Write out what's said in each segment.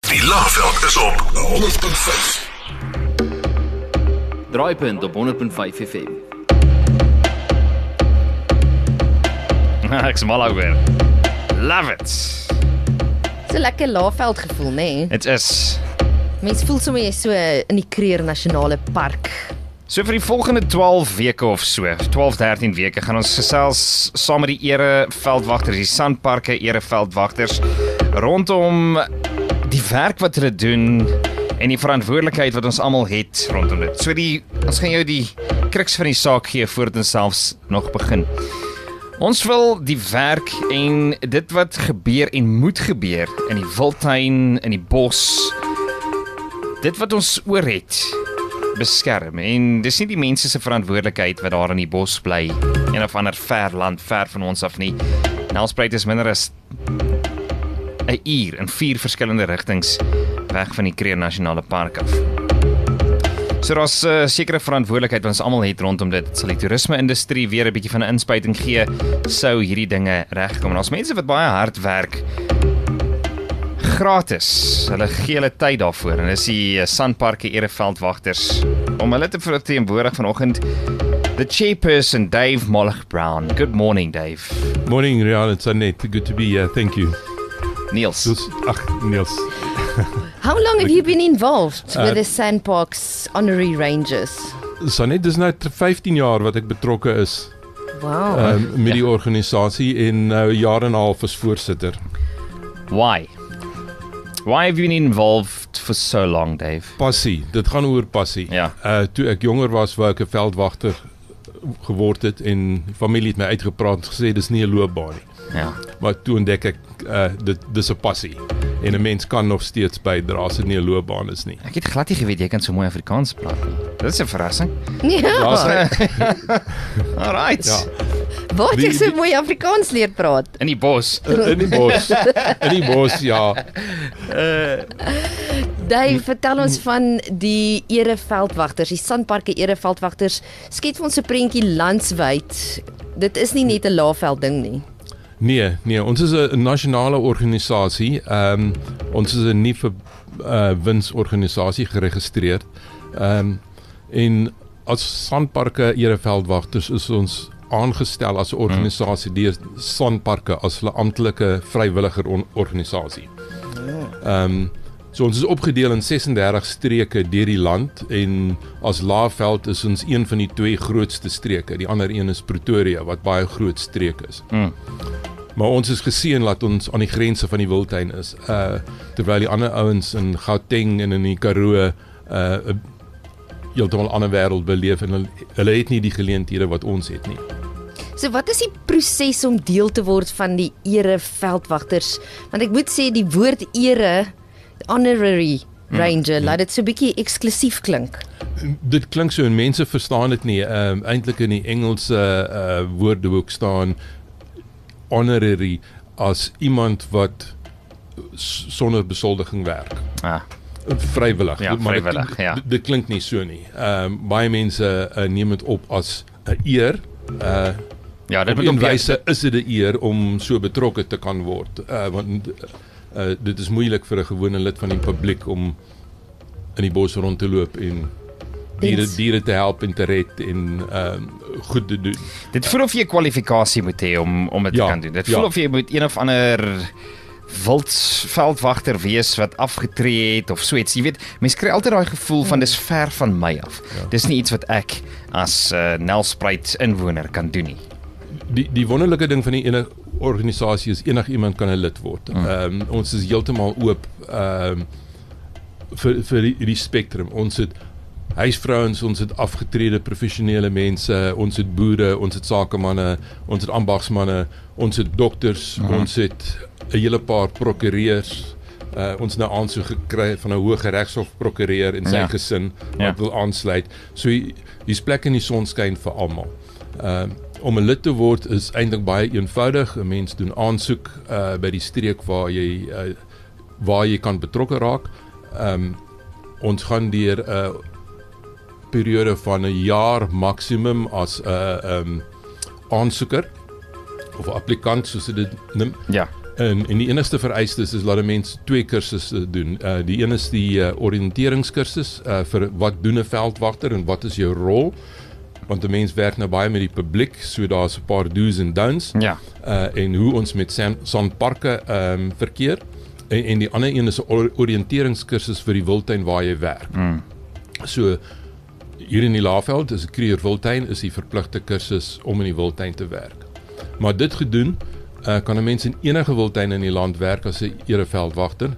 Die Laagveld is op 100.5. Draaipunt op 100.5 FM. Ek's mal ook weer. Love it. So lekker Laagveld gevoel, nee. It is. Mens voel sommer jy so in die Kruger Nasionale Park. So vir die volgende 12 weke of so, 12-13 weke gaan ons gesels saam met die ereveldwagters, die Sanparke ereveldwagters rondom die werk wat hulle doen en die verantwoordelikheid wat ons almal het rondom dit. So ons gaan jou die kruks van die saak gee voordat ons selfs nog begin. Ons wil die werk en dit wat gebeur en moet gebeur in die wildtuin, in die bos, dit wat ons oor het, beskerm. En dis nie die mense se verantwoordelikheid wat daar in die bos bly en of ander ver land, ver van ons af nie. Nelspruit is minder as 'n uur in 4 verskillende rigtings weg van die Kruger Nasionale Park af. So daar's sekere verantwoordelikheid wat ons almal het rondom dit. Sal die toerisme-industrie weer 'n bietjie van 'n inspuiting gee, sou hierdie dinge regkom. En daar's mense wat baie hard werk gratis. Hulle gee hulle tyd daarvoor en dis die Sanparke ereveldwagters om hulle te verteenwoordig vanoggend. The chairperson, Dave Mollich-Brown. Good morning, Dave. Morning, Rian. It's Annette. Good to be here. Thank you. Niels. Niels. How long have you been involved with the Sanparks Honorary Rangers? Sanet, dis nou 15 jaar wat ek betrokke is Wow. met die organisasie en nou 'n jaar en 'n half as voorsitter. Why? Why have you been involved for so long, Dave? Passie, dit gaan oor passie. Ja. Toe ek jonger was, wou ek 'n veldwagter geword het en familie het my uitgepraat en gesê dis nie 'n loopbaan nie. Ja. Maar toe ontdek ek dis 'n passie en 'n mens kan nog steeds bydra as dit nie 'n loopbaan is nie. Ek het glad nie geweet jy kan so mooi Afrikaans praat nie. Dit is 'n verrassing. Ja. Alright. Ja. Waar het jy so mooi Afrikaans leer praat? In die bos. In die bos. In die bos, ja. Dave, vertel ons van die ereveldwagters, die Sanparke ereveldwagters. Skets vir ons 'n prentjie landwyd. Dit is nie net 'n Laagveld ding nie. Nee, ons is 'n nasionale organisasie. Ons is 'n nie vir winsorganisasie geregistreer. En as Sanparke ereveldwagters is ons aangestel as 'n organisasie deur Sanparke as hulle amptelike vrywilliger organisasie. So ons is opgedeel in 36 streke deur die land en as Laagveld is ons een van die 2 grootste streke. Die ander een is Pretoria wat baie groot streek is. Maar ons is geseën dat ons aan die grense van die wildtuin is. Terwyl die ander ouens in Gauteng en in die Karoo 'n heeltemal ander wêreld beleef en hulle het nie die geleenthede wat ons het nie. So wat is die proses om deel te word van die ereveldwagters? Want ek moet sê die woord ere, honorary ranger, laat dit so 'n bietjie eksklusief klink. Dit klink so en mense verstaan dit nie. Eintlik in die Engelse woordeboek staan honorary as iemand wat sonder besoldiging werk. Vrywillig. Ja, vrywillig, ja. Dit klink nie so nie. Baie mense neem dit op as 'n eer. Ja, dit op moet 'n wyse is dit 'n eer om so betrokke te kan word. Want dit is moeilik vir 'n gewone lid van die publiek om in die bos rond te loop en diere te help en te red en goed te doen. Dit voel of jy 'n kwalifikasie moet hê om dit te kan doen. Dit voel of jy moet een of ander veldwagter wees wat afgetree het of so iets. Jy weet, mense kry altyd daai gevoel van dis ver van my af. Dis nie iets wat ek as Nelspruit inwoner kan doen nie. Die wonderlike ding van die ene organisasie is enigiemand kan 'n lid word. Ons is heeltemal oop vir die spektrum. Ons het huisvrouens, ons het afgetrede professionele mense, ons het boere, ons het sakemanne, ons het ambagsmanne, ons het dokters, ons het 'n hele paar prokureurs. Ons nou aansoek gekry van 'n Hooggeregshof prokureur en sy gesin wat wil aansluit. So hier's plek in die sonskyn vir almal. Om 'n lid te word is eintlik baie eenvoudig. 'n Mens doen aansoek by die streek waar jy kan betrokke raak. Ons gaan deur 'n periode van 'n jaar maksimum as 'n aansoeker of 'n applikant soos dit noem. Ja. En die enigste vereiste is dat 'n mens 2 kursusse doen. Die een is die oriënteringskursus vir wat doen 'n veldwagter en wat is jou rol? Want 'n mens werk nou baie met die publiek, so daar's 'n paar do's en don'ts. Ja. En hoe ons met sandparke verkeer. En die ander een is 'n oriënteringskursus vir die wildtuin waar jy werk. So hier in die Laagveld is 'n Kruger Wildtuin is die verpligte kursus om in die wildtuin te werk. Maar dit gedoen kan 'n mens in enige wildtuin in die land werk as 'n ereveldwagter.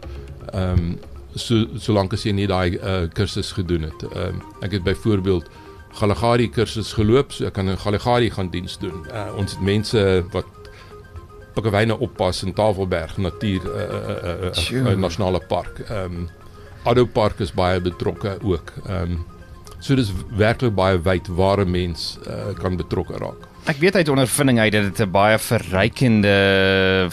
Solank as jy nie daai kursus gedoen het. Ek het byvoorbeeld Galagari kursus geloop, so ek kan in Galagari gaan diens doen. Ons het mense wat pikkewyne oppas in Tafelberg Natuur Nasionale Park. Addo Park is baie betrokke ook. So dis werklik baie wyd waar 'n mens kan betrokke raak. Ek weet uit ondervinding uit dat dit 'n baie verrykende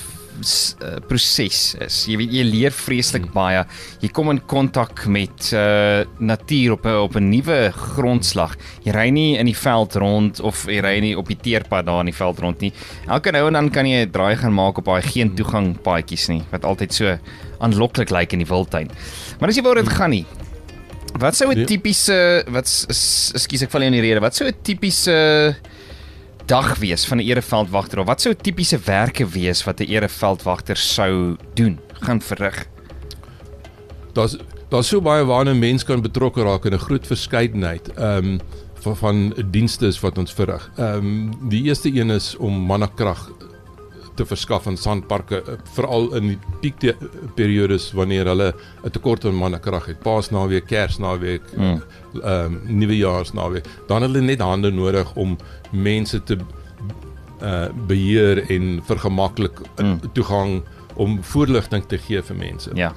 proses is. Jy leer vreeslik baie. Jy kom in kontak met natuur op 'n nuwe grondslag. Jy ry nie in die veld rond of jy ry nie op die teerpad daar in die veld rond nie. Elke nou en dan kan jy 'n draai gaan maak op daai geen toegang paadjies nie, wat altyd so aanloklik lyk in die wildtuin. Maar dis nie waar dit gaan nie. Wat sou 'n tipiese ekskuus ek val in die rede. Wat sou 'n tipiese dag wees van 'n ereveldwagter of wat sou tipiese werke wees wat 'n ereveldwagter sou doen, gaan verrig? Daar's so baie waarna 'n mens kan betrokke raak in 'n groot verskeidenheid van dienste wat ons verrig. Die eerste een is om mannekrag te verskaf aan sandparke, veral in die piekperiodes wanneer hulle 'n tekort aan mannekrag het. Paasnaweek, Kersnaweek, Nuwejaarsnaweek. Dan hulle net hande nodig om mense te beheer en vergemaklik toegang om voorligting te gee vir mense. Ja.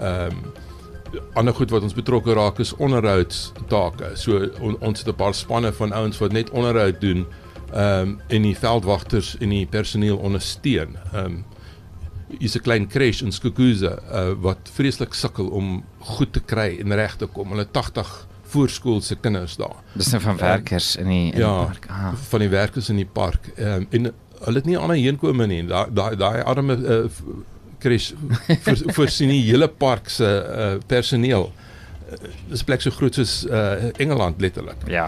Ander goed wat ons betrokke raak is onderhoudstake. So ons het 'n paar spanne van ouens wat net onderhoud doen en die veldwagters en die personeel ondersteun. Is 'n klein crash in Skukuza wat vreeslik sukkel om goed te kry en reg te kom. Hulle 80 voorskoolse kinders daar. Dis nou van werkers in die park. Van die werkers in die park. En hulle het nie ander heenkome nie. Daai arme crash voorsien die hele park se personeel. Dis 'n plek so groot soos Engeland letterlik. Ja.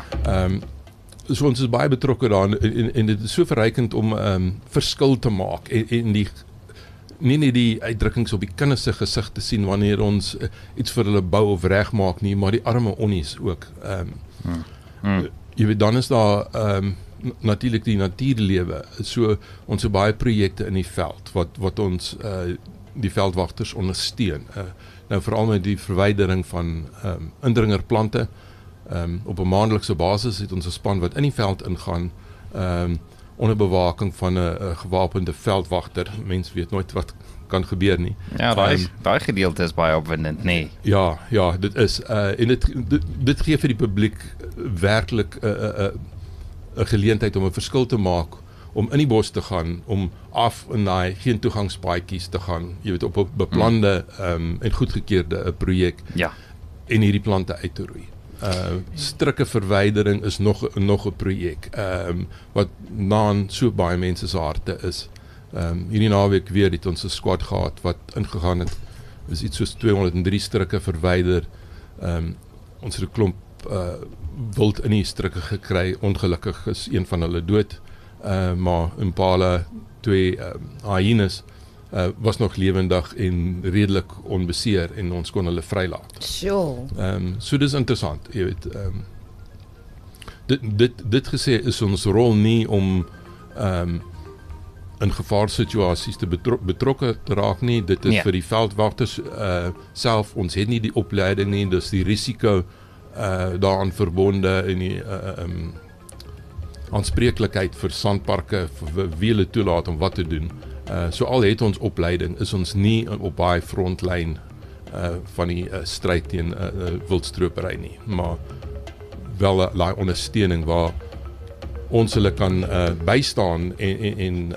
So ons is baie betrokke daar en dit is so verrykend om verskil te maak en die nie net die uitdrukkings op die kinders se gesig te sien wanneer ons iets vir hulle bou of regmaak nie, maar die arme onnies ook. Jy weet, dan is daar natuurlik die natuurlewe. So ons het baie projekte in die veld wat ons die veldwagters ondersteun. Nou veral met die verwydering van indringerplante. Op 'n maandelikse basis het ons 'n span wat in die veld ingaan onder bewaking van 'n gewapende veldwagter. Mens weet nooit wat kan gebeur nie. Ja, daai gedeelte is baie opwindend, nee. Ja, dit is en dit gee vir die publiek werklik 'n geleentheid om 'n verskil te maak, om in die bos te gaan, om af in daai geen toegangspaadjies te gaan, jy weet, op 'n beplande en goedgekeurde projek. Ja. En hierdie plante uit te roei. Strikke verwydering is nog 'n projek wat na so baie mense se harte is. Hierdie naweek weer het ons 'n squad gehad wat ingegaan het. Is iets soos 203 strikke verwyder. Ons het 'n klomp wild in die strikke gekry. Ongelukkig is een van hulle dood. Maar impala, 2 hyenas was nog lewendig en redelik onbeseer en ons kon hulle vrylaat. Sure. So dis interessant, jy weet. Dit gesê is ons rol nie om in gevaarsituasies te betrokke te raak nie. Dit is vir die veldwagters self. Ons het nie die opleiding nie, dis die risiko daaraan verbonde en die aanspreeklikheid vir sandparke vir wie hulle toelaat om wat te doen. So al het ons opleiding, is ons nie op baie frontlyn van die stryd teen wildstropery nie, maar wel 'n ondersteuning waar ons hulle kan bystaan en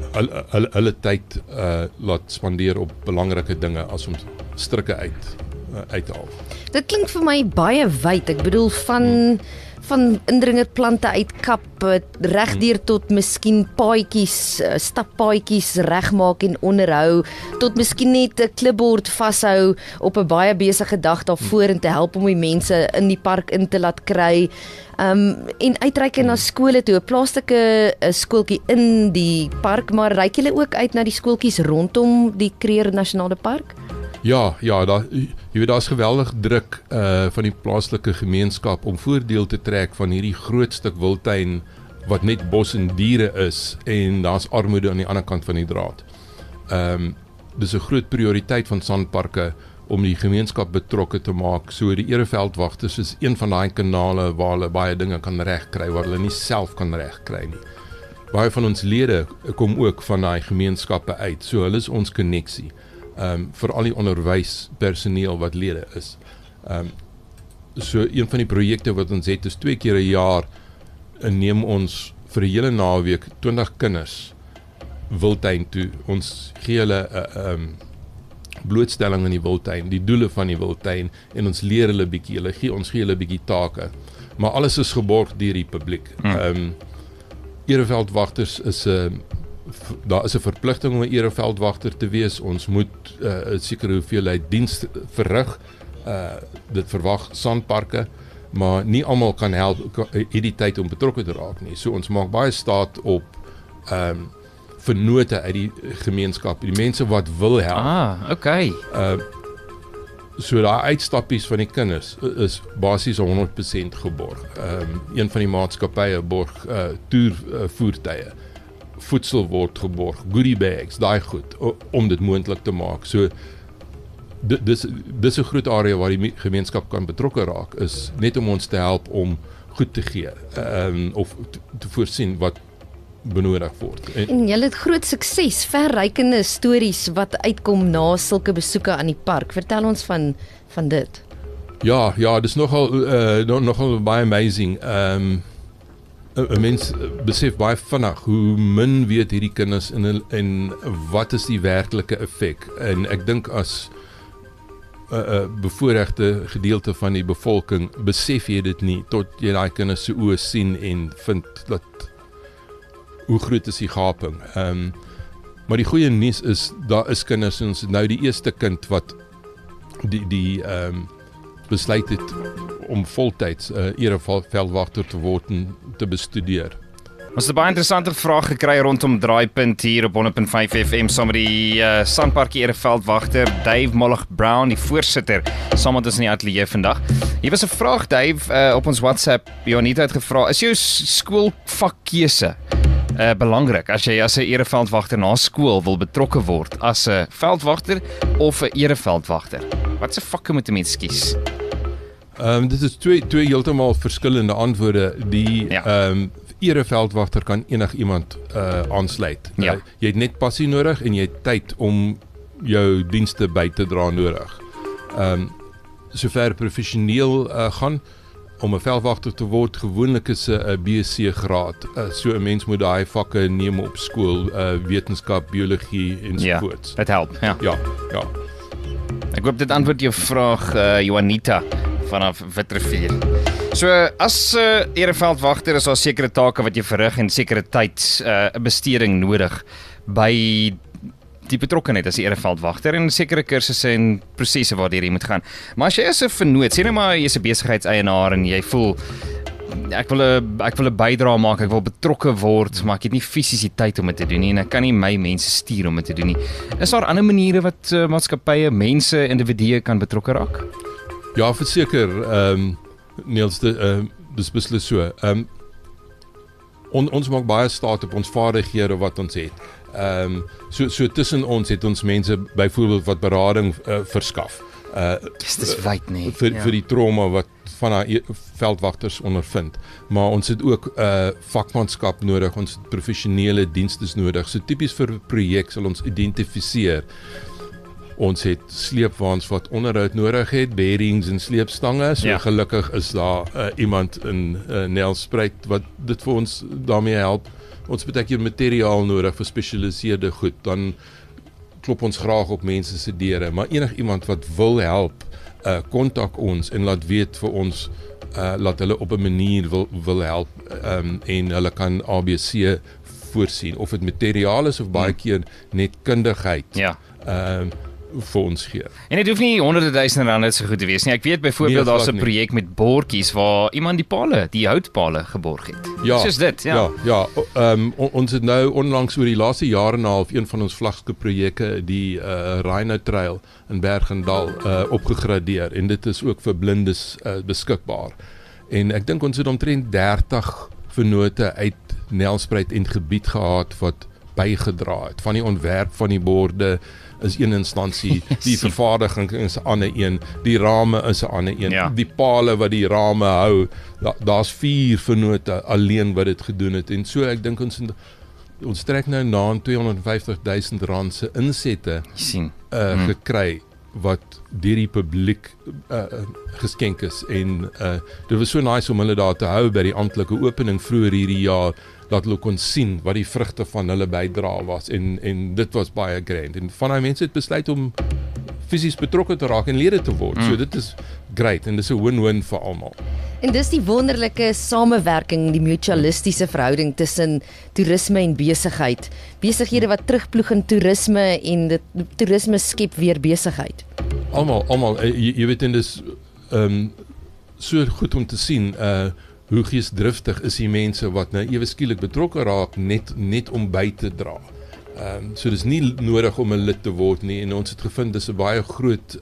hulle tyd laat spandeer op belangrike dinge as om strikke uit uit te haal. Dit klink vir my baie wyd. Ek bedoel van indringerplante uitkap regdeur tot miskien paadjies, stappaadjies regmaak en onderhou, tot miskien net 'n klipbord vashou op 'n baie besige dag daarvoor en te help om die mense in die park in te laat kry. En uitreik na skole toe, 'n plaaslike skooltjie in die park, maar reik julle ook uit na die skooltjies rondom die Kruger Nasionale Park? Ja, jy weet daar's geweldig druk van die plaaslike gemeenskap om voordeel te trek van hierdie groot stuk wildtuin wat net bos en diere is en daar's armoede aan die ander kant van die draad. Dis 'n groot prioriteit van SANParke om die gemeenskap betrokke te maak. So die ereveldwagters is een van daai kanale waar hulle baie dinge kan regkry waar hulle nie self kan regkry nie. Baie van ons lede kom ook van daai gemeenskappe uit. So hulle is ons koneksie. Vir al die onderwyspersoneel wat lede is. So een van die projekte wat ons het is 2 keer 'n jaar neem ons vir 'n hele naweek 20 kinders wildtuin toe. Ons gee hulle blootstelling in die wildtuin, die doele van die wildtuin en ons leer hulle bietjie, ons gee hulle bietjie take. Maar alles is geborg deur die publiek. Ereveldwagters is daar is 'n verpligting om 'n ereveldwagter te wees. Ons moet 'n sekere hoeveelheid diens verrig. Dit verwag SANParke, maar nie almal kan help hierdie tyd om betrokke te raak nie. So ons maak baie staat op vennote uit die gemeenskap, die mense wat wil help. Okay. So daai uitstappies van die kinders is basies 100% geborg. Een van die maatskappye borg toervoertuie. Voedsel word geborg, goodie bags, daai goed, om dit moontlik te maak. So, dis 'n groot area waar die gemeenskap kan betrokke raak, is net om ons te help om goed te gee, of te voorsien wat benodig word. En julle het groot sukses, verrykende stories wat uitkom na sulke besoeke aan die park. Vertel ons van dit. Ja, dis nogal baie amazing. 'n Mens besef baie vinnig hoe min weet hierdie kinders en wat is die werklike effek. En ek dink as 'n bevoorregte gedeelte van die bevolking besef jy dit nie tot jy daai kinders se oë sien en vind dat hoe groot is die gaping. Maar die goeie nuus is daar is kinders en ons het nou die eerste kind wat die besluit het om voltyds ereveldwagter te word en te bestudeer. Ons het 'n baie interessante vraag gekry rondom Draaipunt hier op 100.5 FM saam met die SANParke ereveldwagter Dave Mollig Brown, die voorsitter, saam met ons in die ateljee vandag. Hier was 'n vraag, Dave, op ons WhatsApp. Janita het gevra, is jou skoolvakkeuse belangrik as jy as 'n ereveldwagter na skool wil betrokke word as 'n veldwagter of 'n ereveldwagter? Wat se vakke moet 'n mens kies? Dit is twee heeltemal verskillende antwoorde. Die ereveldwagter kan enigiemand aansluit. Ja. Jy het net passie nodig en jy het tyd om jou dienste by te dra nodig. Sover professioneel gaan om 'n veldwagter te word, gewoonlik is 'n BSc graad. So 'n mens moet daai vakke neem op skool, wetenskap, biologie ensovoorts. Ja, dit help. Ja. Ek hoop dit antwoord jou vraag, Juanita vanaf Witrifuur. So as ereveldwagter is daar sekere take wat jy verrig en sekere tyd 'n besteding nodig by die betrokkenheid as ereveldwagter en sekere kursusse en prosesse waardeur jy moet gaan. Maar as jy as 'n vennoot, sê nou maar jy's 'n besigheidseienaar en jy voel ek wil 'n bydrae maak, ek wil betrokke word, maar ek het nie fisies die tyd om dit te doen nie en ek kan nie my mense stuur om dit te doen nie. Is daar ander maniere wat maatskappye, mense, individue kan betrokke raak? Ja, verseker, Niels, dis beslis so. Ons maak baie staat op ons vaardighede wat ons het. So tussen ons het ons mense byvoorbeeld wat berading verskaf. Dis wyd nie. Vir die trauma wat van haar veldwagters ondervind. Maar ons het ook vakmanskap nodig, ons het professionele dienstes nodig. So tipies vir 'n projek sal ons identifiseer. Ons het sleepwaens wat onderhoud nodig het, bearings en sleepstange. So gelukkig is daar iemand in Nelspruit wat dit vir ons daarmee help. Ons het baie keer materiaal nodig vir gespesialiseerde goed. Dan klop ons graag op mense se deure, maar enigiemand wat wil help kontak ons en laat weet vir ons laat hulle op 'n manier wil help en hulle kan ABC voorsien of dit materiaal is of baie keer net kundigheid Ja. vir ons gee. En dit hoef nie honderde duisende rande so goed te wees nie. Ek weet byvoorbeeld Nee, daar's 'n glad nie. projek met bordjies waar iemand die houtpale geborg het. Ja, Soos dit, ja. Ons het nou onlangs oor die laaste jare en 'n half een van ons vlaggenskapprojekte, die Rhino Trail in Bergendal opgegradeer en dit is ook vir blindes beskikbaar. En ek dink ons het omtrent 30 vennote uit Nelspruit en gebied gehad wat bygedra het. Van die ontwerp van die borde is een instansie, die vervaardiging is 'n ander een, die rame is 'n ander een, Ja. die pale wat die rame hou, daar's 4 vennote alleen wat dit gedoen het. En so ek dink ons trek nou na aan R250,000 se insette Jy sien. gekry wat deur die publiek geskenk is en dit was so nice om hulle daar te hou by die amptelike opening vroeër hierdie jaar, dat hulle kon sien wat die vrugte van hulle bydrae was en dit was baie grand en van daai mense het besluit om fisies betrokke te raak en lede te word. So dit is great en dis 'n win-win vir almal. En dis die wonderlike samewerking, die mutualistiese verhouding tussen toerisme en besigheid. Besighede wat terugploeg in toerisme en dit toerisme skep weer besigheid. Almal jy weet en dis so goed om te sien hoe geesdriftig is die mense wat nou ewe skielik betrokke raak net om by te dra. So dis nie nodig om 'n lid te word nie en ons het gevind dis 'n baie groot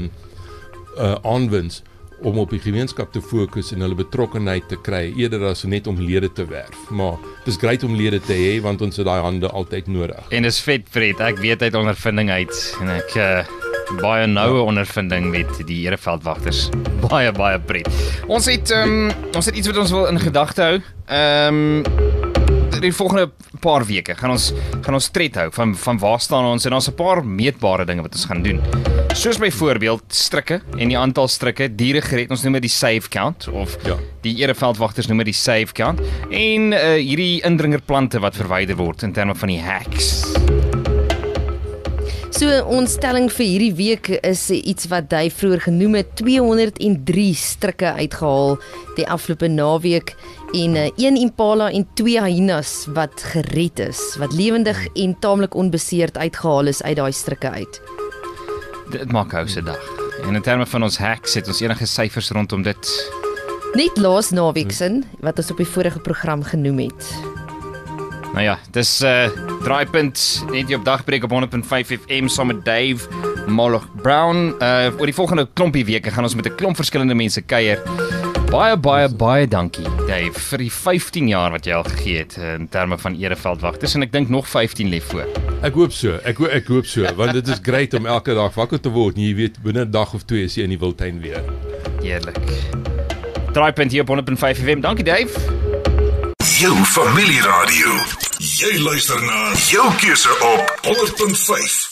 aanwins om op die gemeenskap te fokus en hulle betrokkenheid te kry eerder as net om lede te werf. Maar dis great om lede te hê want ons het daai hande altyd nodig. En dis vet, Fred. Ek weet uit ondervinding uit en ek baie noue ondervinding met die ereveldwagters. Baie pret. Ons het iets wat ons wil in gedagte hou. Die volgende paar weke gaan ons tred hou van waar staan ons en ons 'n paar meetbare dinge wat ons gaan doen. Soos byvoorbeeld strikke en die aantal strikke, diere gered, ons noem dit die save count of die ereveldwagters noem dit die save count en hierdie indringerplante wat verwyder word in terme van die hacks. So ons stelling vir hierdie week is iets wat hy vroeër genoem het, 203 strikke uitgehaal die afgelope naweek en 1 impala en 2 hyenas wat gered is, wat lewendig en taamlik onbeseerd uitgehaal is uit daai strikke uit. Dit maak hou se dag. En in terme van ons hacks het ons enige syfers rondom dit. Net laas naweek sin wat ons op die vorige program genoem het. Nou ja, dis draaipunt net hier op Dagbreek op 100.5 FM saam met Dave Moloch Brown. Oor die volgende klompie weke gaan ons met 'n klomp verskillende mense kuier. Baie dankie Dave vir die 15 jaar wat jy al gegee het in terme van ereveldwagters en ek dink nog 15 lê voor. Ek hoop so, ek hoop so, want dit is great om elke dag wakker te word en jy weet binne 'n dag of 2 is jy in die wildtuin weer. Heerlik. Draaipunt hier op 100.5 FM. Dankie Dave. Jou familieradio. Jy luister na jou keuse op 100.5